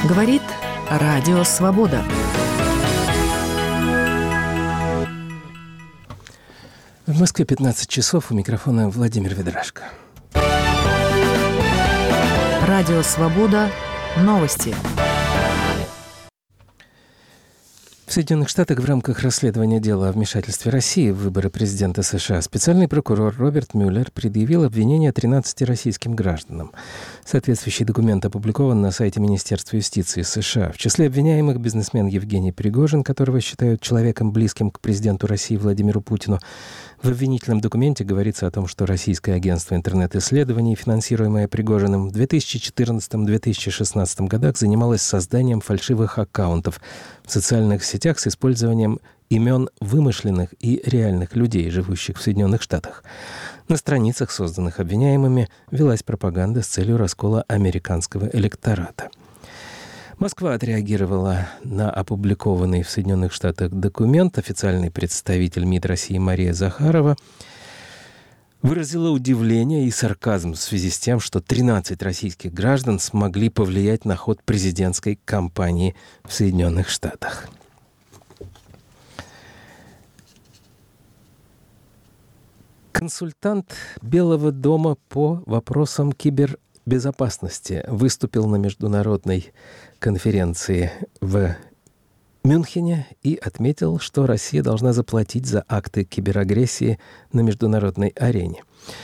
Говорит Радио Свобода. В Москве 15 часов. У микрофона Владимир Ведрашко. Радио Свобода. Новости. В Соединенных Штатах в рамках расследования дела о вмешательстве России в выборы президента США специальный прокурор Роберт Мюллер предъявил обвинения 13 российским гражданам. Соответствующий документ опубликован на сайте Министерства юстиции США. В числе обвиняемых бизнесмен Евгений Пригожин, которого считают человеком, близким к президенту России Владимиру Путину. В обвинительном документе говорится о том, что российское агентство интернет-исследований, финансируемое Пригожиным, в 2014-2016 годах занималось созданием фальшивых аккаунтов в социальных сетях с использованием имен вымышленных и реальных людей, живущих в Соединенных Штатах. На страницах, созданных обвиняемыми, велась пропаганда с целью раскола американского электората. Москва отреагировала на опубликованный в Соединенных Штатах документ. Официальный представитель МИД России Мария Захарова выразила удивление и сарказм в связи с тем, что 13 российских граждан смогли повлиять на ход президентской кампании в Соединенных Штатах. Консультант Белого дома по вопросам кибербезопасности выступил на международной конференции в Мюнхене и отметил, что Россия должна заплатить за акты киберагрессии на международной арене.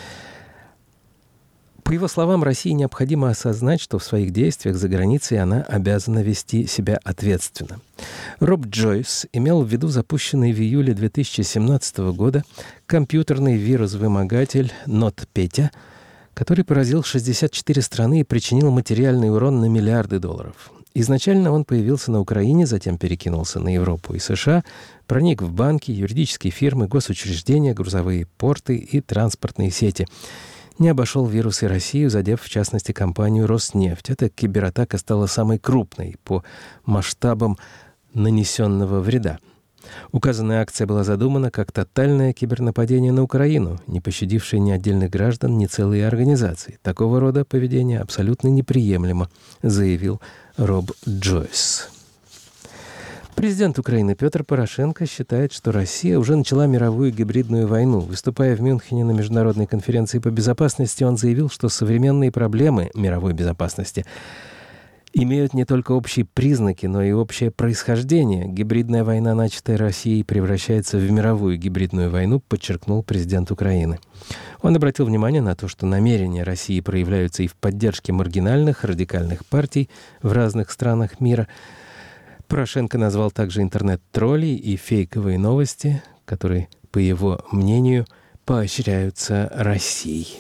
По его словам, России необходимо осознать, что в своих действиях за границей она обязана вести себя ответственно. Роб Джойс имел в виду запущенный в июле 2017 года компьютерный вирус-вымогатель NotPetya, который поразил 64 страны и причинил материальный урон на миллиарды долларов. Изначально он появился на Украине, затем перекинулся на Европу и США, проник в банки, юридические фирмы, госучреждения, грузовые порты и транспортные сети. Не обошел вирус и Россию, задев, в частности, компанию «Роснефть». Эта кибератака стала самой крупной по масштабам нанесенного вреда. Указанная акция была задумана как тотальное кибернападение на Украину, не пощадившее ни отдельных граждан, ни целые организации. Такого рода поведение абсолютно неприемлемо, заявил Роб Джойс. Президент Украины Петр Порошенко считает, что Россия уже начала мировую гибридную войну. Выступая в Мюнхене на международной конференции по безопасности, он заявил, что современные проблемы мировой безопасности имеют не только общие признаки, но и общее происхождение. Гибридная война, начатая Россией, превращается в мировую гибридную войну, подчеркнул президент Украины. Он обратил внимание на то, что намерения России проявляются и в поддержке маргинальных, радикальных партий в разных странах мира. Порошенко назвал также интернет-троллей и фейковые новости, которые, по его мнению, поощряются Россией.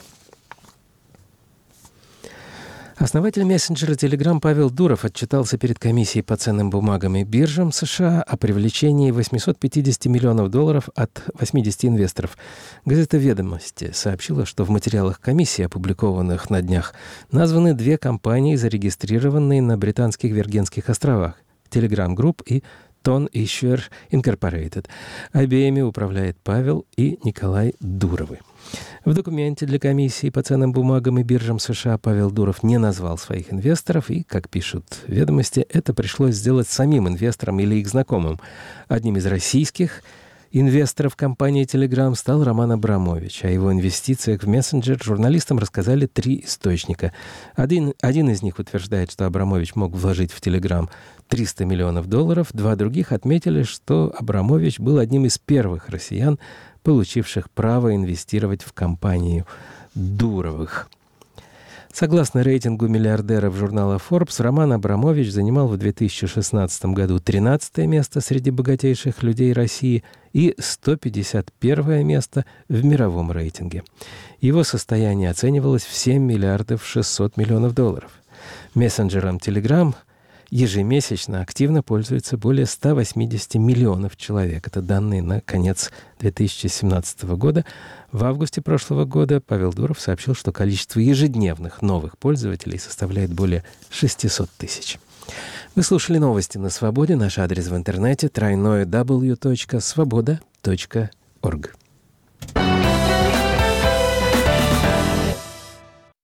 Основатель мессенджера Telegram Павел Дуров отчитался перед комиссией по ценным бумагам и биржам США о привлечении $850 миллионов от 80 инвесторов. Газета «Ведомости» сообщила, что в материалах комиссии, опубликованных на днях, названы две компании, зарегистрированные на Британских Виргинских островах — Telegram Group и Ton Issuer Incorporated. Обеими управляет Павел и Николай Дуровы. В документе для комиссии по ценным бумагам и биржам США Павел Дуров не назвал своих инвесторов, и, как пишут «Ведомости», это пришлось сделать самим инвесторам или их знакомым. Одним из российских инвесторов компании Telegram стал Роман Абрамович. О его инвестициях в мессенджер журналистам рассказали 3 источника. Один из них утверждает, что Абрамович мог вложить в Telegram $300 миллионов. 2 других отметили, что Абрамович был одним из первых россиян, получивших право инвестировать в компанию Дуровых. Согласно рейтингу миллиардеров журнала Forbes, Роман Абрамович занимал в 2016 году 13-е место среди богатейших людей России и 151-е место в мировом рейтинге. Его состояние оценивалось в $7 миллиардов 600 миллионов. Мессенджером Telegram ежемесячно активно пользуется более 180 миллионов человек. Это данные на конец 2017 года. В августе прошлого года Павел Дуров сообщил, что количество ежедневных новых пользователей составляет более 600 тысяч. Вы слушали новости на Свободе. Наш адрес в интернете — www.svoboda.org.